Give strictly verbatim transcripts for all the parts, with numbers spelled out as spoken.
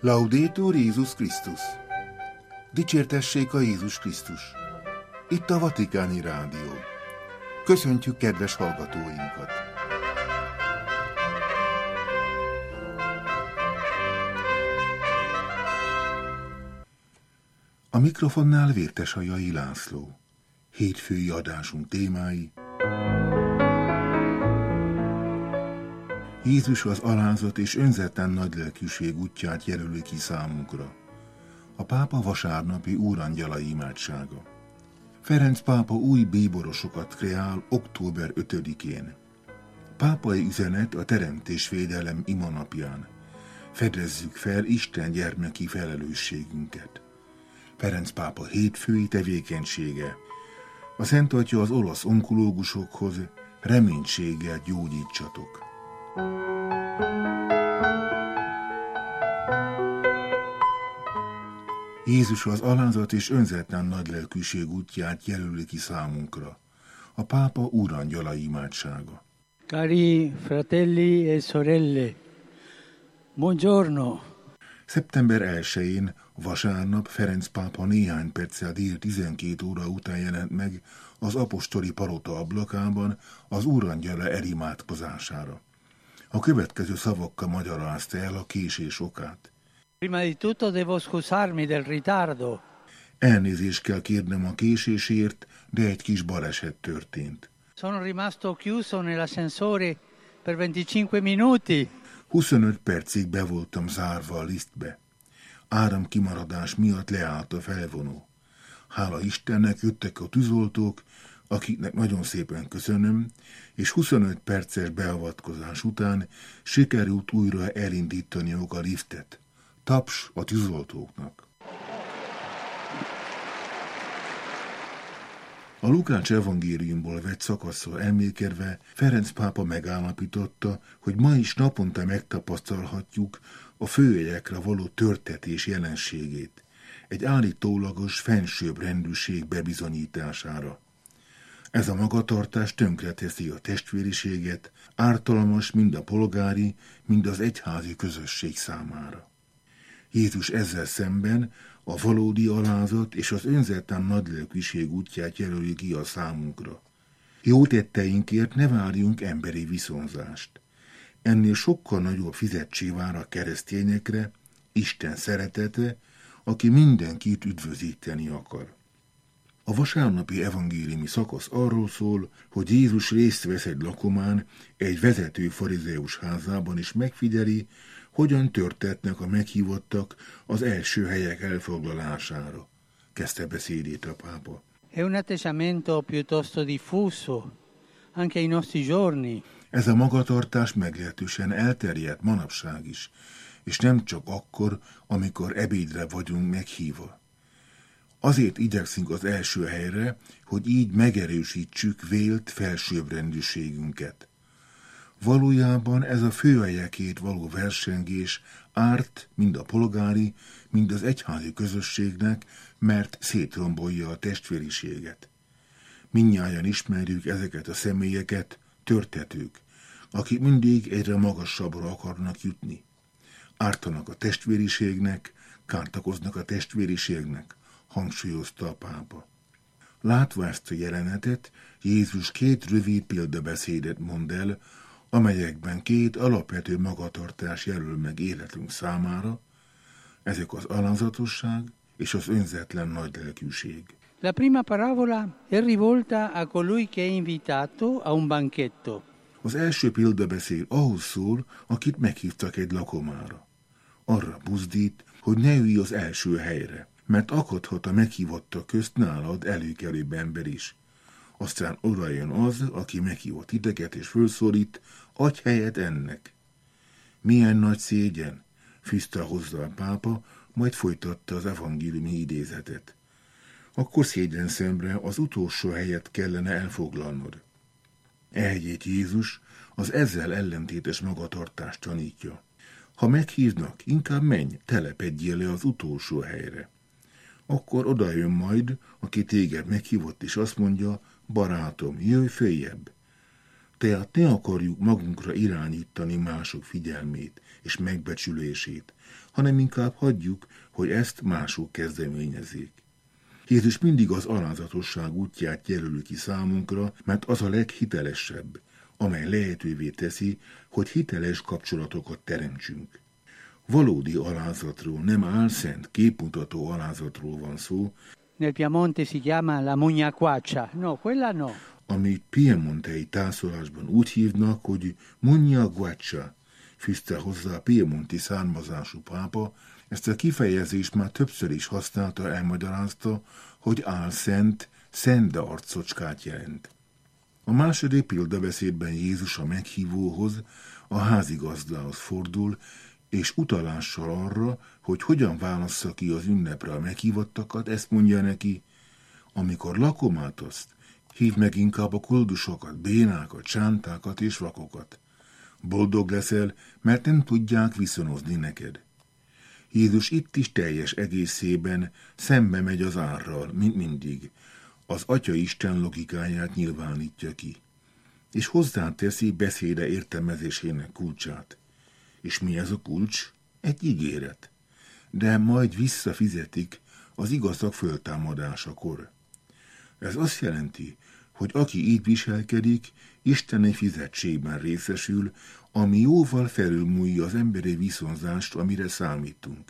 Laudetur Jézus Krisztus! Dicsértessék a Jézus Krisztus! Itt a Vatikáni Rádió. Köszöntjük kedves hallgatóinkat! A mikrofonnál Vértesajai László. Hétfői adásunk témái: Jézus az alázat és önzetlen nagylelkűség útját jelöli ki számunkra. A pápa vasárnapi úrangyalai imádsága. Ferenc pápa új bíborosokat kreál október ötödikén. Pápai üzenet a teremtésvédelem imanapján. Fedezzük fel Isten gyermeki felelősségünket. Ferenc pápa hétfői tevékenysége. A Szent Atya az olasz onkológusokhoz: reménységgel gyógyítsatok. Jézus az alázat és önzetlen nagylelkűség útját jelöli ki számunkra. A pápa úrangyalai imádsága. Cari fratelli e sorelle, buongiorno. szeptember elsején, vasárnap Ferenc pápa néhány perccel dél tizenkét óra után jelent meg az apostoli palota ablakában az úrangyala elimádkozására. A következő szavakkal magyarázta el a késés okát. Prima di tutto devo scusarmi del ritardo. Elnézést kell kérnem a késésért, de egy kis baleset történt. Sono rimasto chiuso nell'ascensore per venticinque minuti. huszonöt percig be voltam zárva a liftbe. Áramkimaradás miatt leállt a felvonó. Hála Istennek jöttek a tűzoltók, akiknek nagyon szépen köszönöm, és huszonöt perces beavatkozás után sikerült újra elindítaniuk a liftet. Taps a tűzoltóknak. A Lukács evangéliumból vett szakaszról emlékezve Ferenc pápa megállapította, hogy ma is naponta megtapasztalhatjuk a főjegyekre való törtetés jelenségét, egy állítólagos fensőbb rendűség bebizonyítására. Ez a magatartás tönkreteszi a testvériséget, ártalmas mind a polgári, mind az egyházi közösség számára. Jézus ezzel szemben a valódi alázat és az önzetlen nagylelkűség útját jelöli ki a számunkra. Jó tetteinkért ne várjunk emberi viszonzást. Ennél sokkal nagyobb fizetség vár a keresztényekre, Isten szeretete, aki mindenkit üdvözíteni akar. A vasárnapi evangéliumi szakasz arról szól, hogy Jézus részt vesz egy lakomán, egy vezető farizeus házában, és megfigyeli, hogyan törtetnek a meghívottak az első helyek elfoglalására. Kezdte beszédét a pápa. È un atteggiamento piuttosto diffuso, anche ai nostri giorni. Ez a magatartás meglehetősen elterjedt manapság is, és nem csak akkor, amikor ebédre vagyunk meghívva. Azért igyekszünk az első helyre, hogy így megerősítsük vélt felsőbbrendűségünket. Valójában ez a főhelyekért való versengés árt mind a polgári, mind az egyházi közösségnek, mert szétrombolja a testvériséget. Mindnyájan ismerjük ezeket a személyeket, törtetők, akik mindig egyre magasabbra akarnak jutni. Ártanak a testvériségnek, kártakoznak a testvériségnek, hangsúlyozta a pápa. Látva ezt a jelenetet, Jézus két rövid példabeszédet mond el, amelyekben két alapvető magatartás jelöl meg életünk számára, ezek az alázatosság és az önzetlen nagylelkűség. La prima parabola è rivolta a colui che è invitato a un banchetto. Az első példabeszéd ahhoz szól, akit meghívtak egy lakomára. Arra buzdít, hogy ne ülj az első helyre, mert akadhat a meghívottak közt nálad előkelőbb ember is. Aztán oda jön az, aki meghívott titeket és fölszólít, adj helyet ennek. Milyen nagy szégyen, fűzte hozzá a pápa, majd folytatta az evangéliumi idézetet. Akkor szégyen szemre az utolsó helyet kellene elfoglalnod. Ehelyett Jézus az ezzel ellentétes magatartást tanítja. Ha meghívnak, inkább menj, telepedjél le az utolsó helyre. Akkor oda jön majd, aki téged meghívott, és azt mondja, barátom, jöjj följebb. Tehát ne akarjuk magunkra irányítani mások figyelmét és megbecsülését, hanem inkább hagyjuk, hogy ezt mások kezdeményezzék. Jézus mindig az alázatosság útját jelöli ki számunkra, mert az a leghitelesebb, amely lehetővé teszi, hogy hiteles kapcsolatokat teremtsünk. Valódi alázatról, nem álszent, képmutató alázatról van szó, Nel Piemonte si chiama la Mugnaquaccia. No, quella no. amit piemontei táncolásban úgy hívnak, hogy Mugnaquaccia, fűzte hozzá a piemonti származású pápa. Ezt a kifejezést már többször is használta, elmagyarázta, hogy álszent, szent arcocskát jelent. A második példabeszédben Jézus a meghívóhoz, a házigazdához fordul, és utalással arra, hogy hogyan válassza ki az ünnepre a meghívottakat, ezt mondja neki: amikor lakomátaszt, hívd meg inkább a koldusokat, bénákat, csántákat és vakokat. Boldog leszel, mert nem tudják viszonozni neked. Jézus itt is teljes egészében szembe megy az árral, mint mindig. Az Atya Isten logikáját nyilvánítja ki, és hozzáteszi beszéde értelmezésének kulcsát. És mi ez a kulcs? Egy ígéret. De majd visszafizetik az igazak föltámadásakor. Ez azt jelenti, hogy aki így viselkedik, isteni fizetségben részesül, ami jóval felülmúlja az emberi viszonzást, amire számítunk.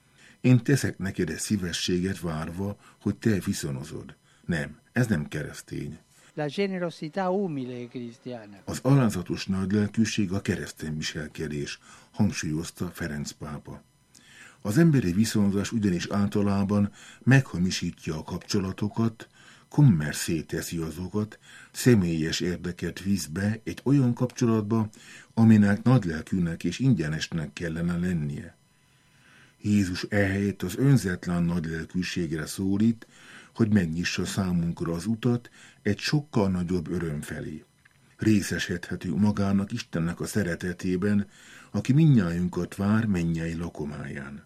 Én teszek neked egy szívességet várva, hogy te viszonozod. Nem, ez nem keresztény. La generosità umile è cristiana. Az alázatos nagylelkűség a keresztény viselkedés, hangsúlyozta Ferenc pápa. Az emberi viszonzás ugyanis általában meghamisítja a kapcsolatokat, kommerszé teszi azokat, személyes érdeket visz be egy olyan kapcsolatba, aminek nagylelkűnek és ingyenesnek kellene lennie. Jézus ehelyett az önzetlen nagylelkűségre szólít, hogy megnyissa számunkra az utat egy sokkal nagyobb öröm felé. Részesedhetünk magának Istennek a szeretetében, aki mindnyájunkat vár mennyei lakomáján.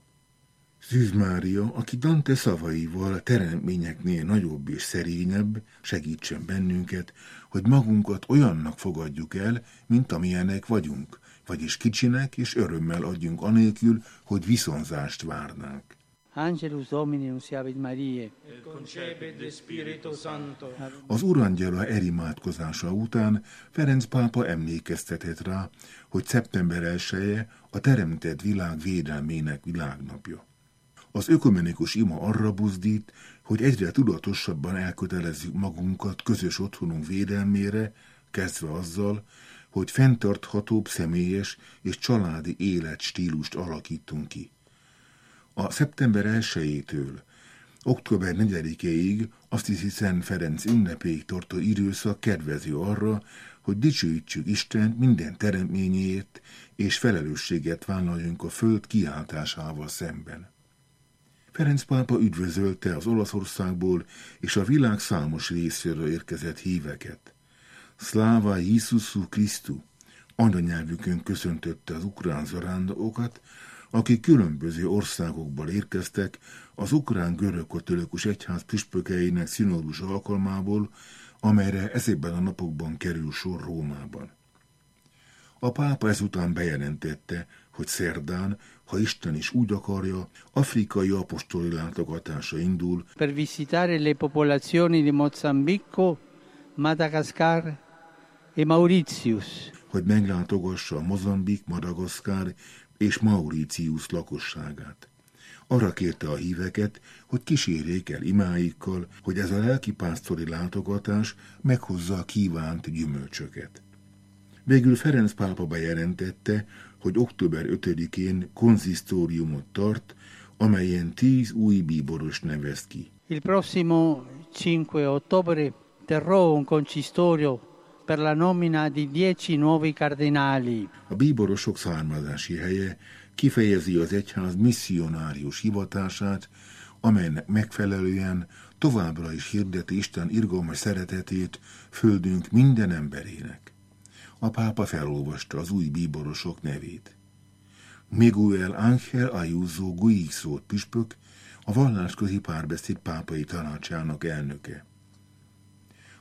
Szűz Mária, aki Dante szavaival teremtményeknél nagyobb és szerényebb, segítsen bennünket, hogy magunkat olyannak fogadjuk el, mint amilyenek vagyunk, vagyis kicsinek és örömmel adjunk anélkül, hogy viszonzást várnánk. Angelus Domini nunciavit Mariae. Et concepit de Spiritu Santo. Az Urangyala elimádkozása után Ferenc pápa emlékeztetett rá, hogy szeptember elseje a teremtett világ védelmének világnapja. Az ökumenikus ima arra buzdít, hogy egyre tudatosabban elkötelezzük magunkat közös otthonunk védelmére, kezdve azzal, hogy fenntarthatóbb személyes és családi életstílust alakítunk ki. A szeptember elsejétől október negyedikéig azt hiszi Szent Ferenc ünnepéig tartó időszak kedvező arra, hogy dicsőítsük Istent minden teremtményéért, és felelősséget vállaljunk a föld kiáltásával szemben. Ferenc pápa üdvözölte az Olaszországból és a világ számos részéről érkezett híveket. Szláva Jézusu Krisztu, anyanyelvükön köszöntötte az ukrán zarándokokat, akik különböző országokból érkeztek az ukrán görög-katolikus egyház püspökeinek színodus alkalmából, amelyre ezekben a napokban kerül sor Rómában. A pápa ezután bejelentette, hogy szerdán, ha Isten is úgy akarja, afrikai apostoli látogatása indul, Per visitare le popolazioni di Mozambico, Madagascar e Mauritius. hogy meglátogassa a Mozambik, Madagaszkár és Mauritius lakosságát. Arra kérte a híveket, hogy kísérjék el imáikkal, hogy ez a lelkipásztori látogatás meghozza a kívánt gyümölcsöket. Végül Ferenc pápa bejelentette, hogy október ötödikén konzisztóriumot tart, amelyen tíz új bíboros nevez ki. Il prossimo cinque ottobre terrò un concistorio per la nomina di dieci nuovi cardinali. A bíborosok származási helye kifejezi az egyház misszionárius hivatását, amelynek megfelelően továbbra is hirdeti Isten irgalmas szeretetét földünk minden emberének. A pápa felolvasta az új bíborosok nevét. Miguel Ángel Ayuso Guixót püspök, a vallásközi párbeszéd pápai tanácsának elnöke.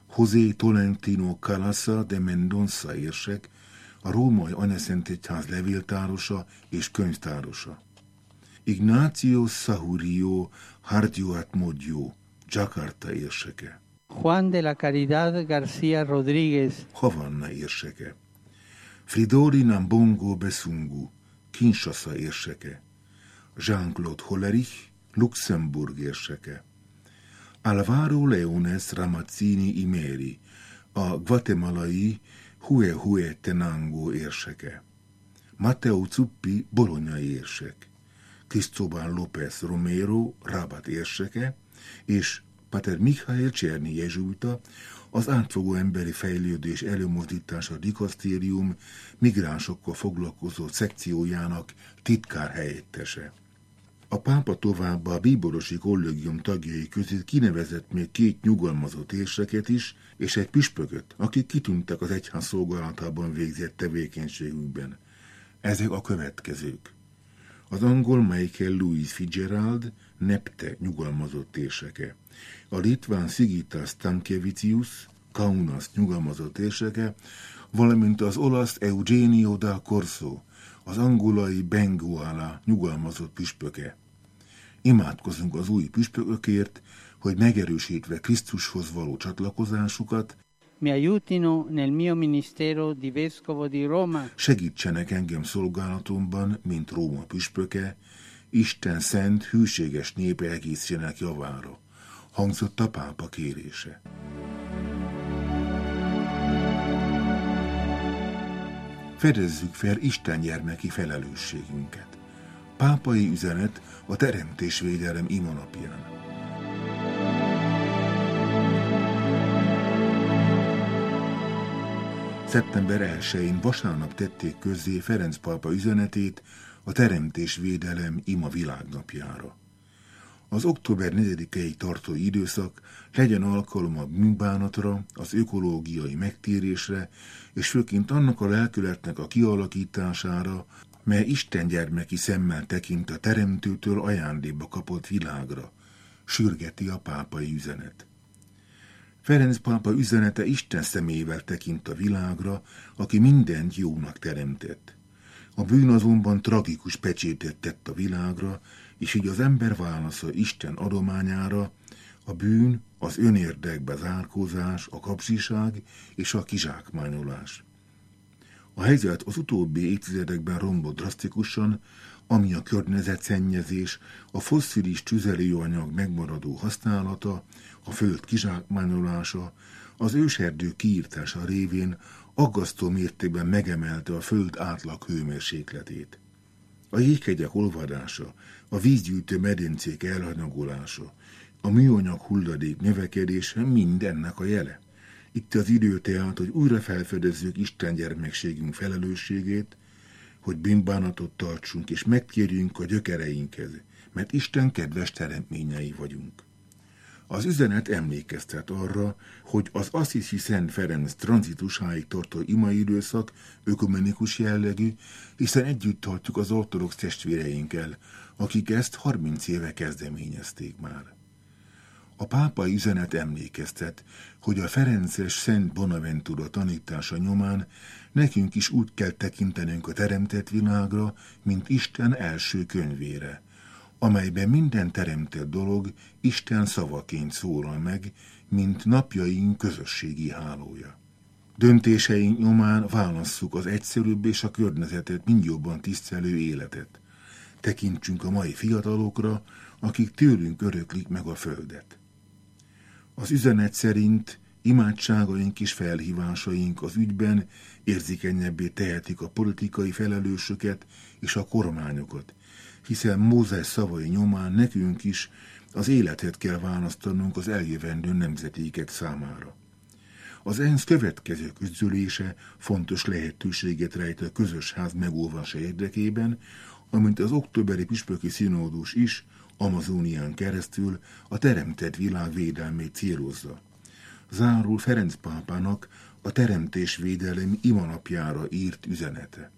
José Tolentino Calasa de Mendonça érsek, a római Anyaszentegyház levéltárosa és könyvtárosa. Ignacio Sahurio Hardioat Modjo, Jakarta érseke. Juan de la Caridad García Rodríguez, Havanna érseke. Fridolin Nambongo Besungu, Kinshasa érseke. Jean-Claude Hollerich, Luxemburg érseke. Alvaro Leones Ramazzini Imeri, a guatemalai Huehue Tenango érseke. Matteo Zuppi bolonyai érsek. Cristóbal López Romero Rabat érseke, és Pater Michael Cserny jezsuita, az átfogó emberi fejlődés előmozdítása dikasztérium migránsokkal foglalkozó szekciójának titkár helyettese. A pápa továbbá a bíborosi kollégium tagjai között kinevezett még két nyugalmazott érseket is, és egy püspököt, akik kitűntek az egyház szolgálatában végzett tevékenységükben. Ezek a következők. Az angol Michael Louis Fitzgerald, Nepte nyugalmazott érseke. A litván Sigitas Stankevicius, Kaunas nyugalmazott érseke, valamint az olasz Eugenio da Corso, az angolai Benguala nyugalmazott püspöke. Imádkozunk az új püspökökért, hogy megerősítve Krisztushoz való csatlakozásukat, mi aiutino nel mio ministero di vescovo di Roma, segítsenek engem szolgálatomban, mint Róma püspöke, Isten szent, hűséges népe egészének javára, hangzott a pápa kérése. Fedezzük fel Isten gyermeki felelősségünket. Pápai üzenet a teremtésvédelem imanapján. szeptember elsején vasárnap tették közzé Ferenc pápa üzenetét a teremtésvédelem ima világnapjára. Az október negyedikéig tartó időszak legyen alkalom a bűnbánatra, az ökológiai megtérésre, és főként annak a lelkületnek a kialakítására, mely Isten gyermeki szemmel tekint a teremtőtől ajándékba kapott világra, sürgeti a pápai üzenet. Ferenc pápa üzenete Isten szemével tekint a világra, aki mindent jónak teremtett. A bűn azonban tragikus pecsétet tett a világra, és így az ember válasza Isten adományára, a bűn, az önérdekbe zárkózás, a kapzsiság és a kizsákmányolás. A helyzet az utóbbi évtizedekben romlott drasztikusan, ami a környezetszennyezés, a fosszilis tüzelőanyag megmaradó használata, a föld kizsákmányolása, az őserdő kiírtása révén aggasztó mértékben megemelte a föld átlag hőmérsékletét. A jéghegyek olvadása, a vízgyűjtő medencék elhanyagolása, a műanyag hulladék növekedése mind ennek a jele. Itt az idő tehát, hogy újra felfedezzük Isten gyermekségünk felelősségét, hogy bűnbánatot tartsunk és megkérjünk a gyökereinkhez, mert Isten kedves teremtményei vagyunk. Az üzenet emlékeztet arra, hogy az Assisi Szent Ferenc tranzitusáig tartó imai időszak ökumenikus jellegű, hiszen együtt tartjuk az ortodox testvéreinkkel, akik ezt harminc éve kezdeményezték már. A pápai üzenet emlékeztet, hogy a ferences Szent Bonaventura tanítása nyomán nekünk is úgy kell tekintenünk a teremtett világra, mint Isten első könyvére, amelyben minden teremtett dolog Isten szavaként szólal meg, mint napjaink közösségi hálója. Döntéseink nyomán válasszuk az egyszerűbb és a környezetet mind jobban tisztelő életet. Tekintsünk a mai fiatalokra, akik tőlünk öröklik meg a földet. Az üzenet szerint imádságaink és felhívásaink az ügyben érzékenyebbé tehetik a politikai felelősöket és a kormányokat, hiszen Mózes szavai nyomán nekünk is az életet kell választanunk az eljövendő nemzetékek számára. Az ENSZ következő közgyűlése fontos lehetőséget rejt a közös ház megóvása érdekében, amint az októberi püspöki színódus is Amazónián keresztül a teremtett világ védelmét célozza. Zárul Ferenc pápának a teremtésvédelem imanapjára írt üzenete.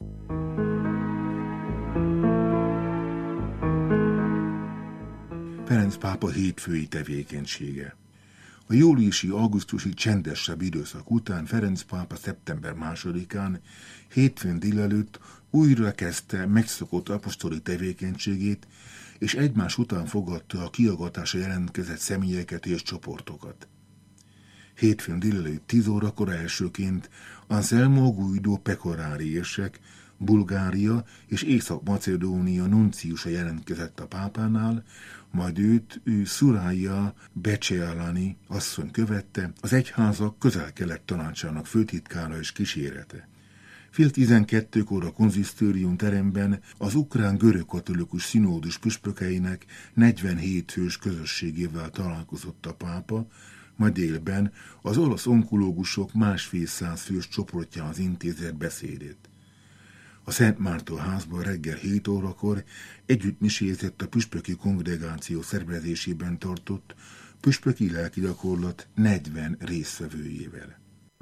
Ferenc pápa hétfői tevékenysége. A júliusi-augusztusi csendesebb időszak után Ferenc pápa szeptember másodikán, hétfőn délelőtt újra kezdte megszokott apostoli tevékenységét, és egymás után fogadta a kiagatásra jelentkezett személyeket és csoportokat. Hétfőn délelőtt tíz órakor elsőként Anselmo Guido Pecorari érsek, Bulgária és Észak-Macedónia nunciusa jelentkezett a pápánál, majd őt ő Soraya Becealani asszony követte, az egyházak Közel-Kelet tanácsának főtitkára és kísérete. Fél tizenkettőkor a konzisztórium teremben az ukrán görögkatolikus színódus püspökeinek negyvenhét fős közösségével találkozott a pápa, majd délben az olasz onkológusok másfél száz fős csoportjához intézett beszédét. A Szent Márton házban reggel hét órakor együtt misézett a püspöki kongregáció szervezésében tartott püspöki lelkigyakorlat negyven résztvevőjével.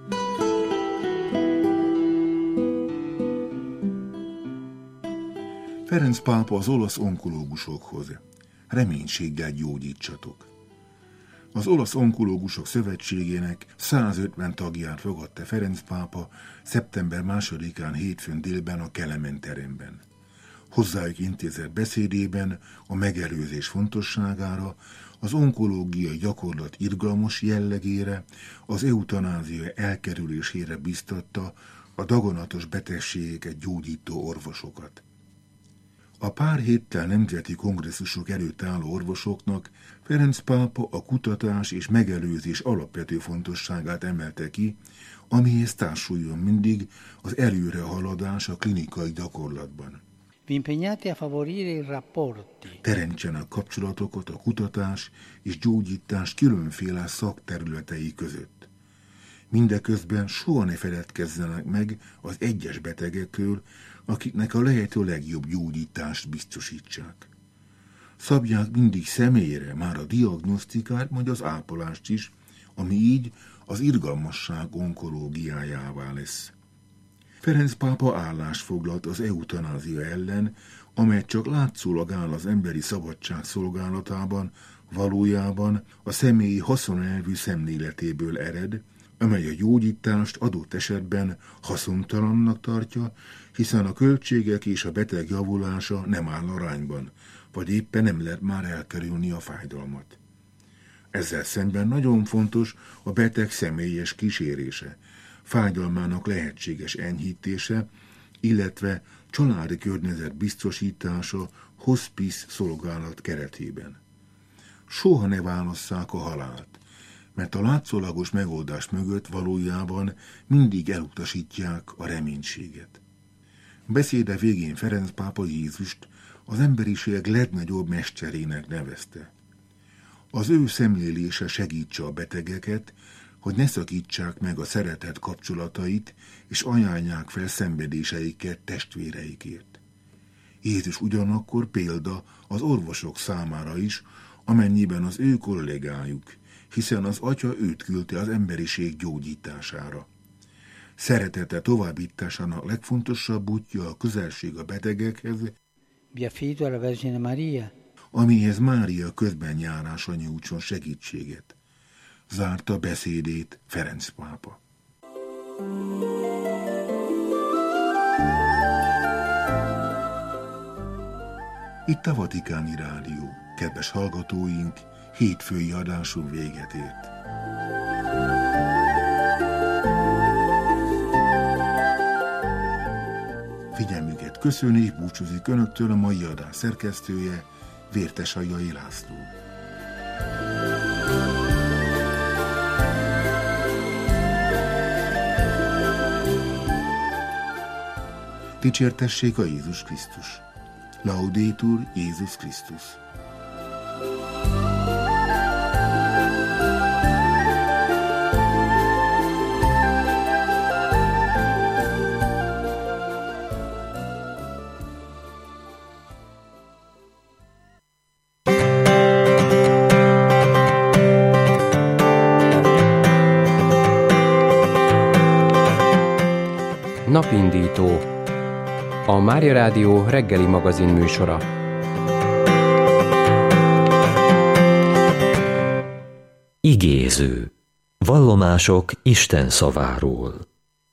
Ferenc pápa az olasz onkológusokhoz: reménységgel gyógyítsatok. Az Olasz Onkológusok Szövetségének százötven tagját fogadta Ferenc pápa szeptember másodikán hétfőn délben a Kelemen teremben. Hozzájuk intézett beszédében a megelőzés fontosságára, az onkológiai gyakorlat irgalmas jellegére, az eutanázia elkerülésére biztatta a daganatos betegségeket gyógyító orvosokat. A pár héttel nemzeti kongresszusok előtt álló orvosoknak Ferenc pápa a kutatás és megelőzés alapvető fontosságát emelte ki, amihez társuljon mindig az előrehaladás a klinikai gyakorlatban. Teremtsenek kapcsolatokat a kutatás és gyógyítás különféle szakterületei között. Mindeközben soha ne feledkezzenek meg az egyes betegekről, akiknek a lehető legjobb gyógyítást biztosítsák. Szabják mindig személyre már a diagnosztikát, majd az ápolást is, ami így az irgalmasság onkológiájává lesz. Ferenc pápa állást foglalt az eutanázia ellen, amely csak látszólag áll az emberi szabadság szolgálatában, valójában a személyi haszonelvű szemléletéből ered, amely a gyógyítást adott esetben haszontalannak tartja, hiszen a költségek és a beteg javulása nem áll arányban, vagy éppen nem lehet már elkerülni a fájdalmat. Ezzel szemben nagyon fontos a beteg személyes kísérése, fájdalmának lehetséges enyhítése, illetve családi környezet biztosítása hospice szolgálat keretében. Soha ne válasszák a halált, mert a látszólagos megoldás mögött valójában mindig elutasítják a reménységet. Beszéde végén Ferenc pápa Jézust az emberiség legnagyobb mesterének nevezte. Az ő szemlélése segítse a betegeket, hogy ne szakítsák meg a szeretet kapcsolatait, és ajánlják fel szenvedéseiket testvéreikért. Jézus ugyanakkor példa az orvosok számára is, amennyiben az ő kollégájuk, hiszen az Atya őt küldte az emberiség gyógyítására. Szeretete továbbításának legfontosabb útja a közelség a betegekhez, amihez Mária közben járása nyújtson segítséget. Zárta beszédét Ferenc pápa. Itt a Vatikáni Rádió. Kedves hallgatóink, hétfői adásunk véget ért. Figyelmüket köszöni és búcsúzik önöktől a mai adás szerkesztője, Vértesajai László. Dicsértessék a Jézus Krisztus! Laudetur Jézus Krisztus! Napindító, a Mária Rádió reggeli magazin műsora. Igéző. Vallomások Isten szaváról.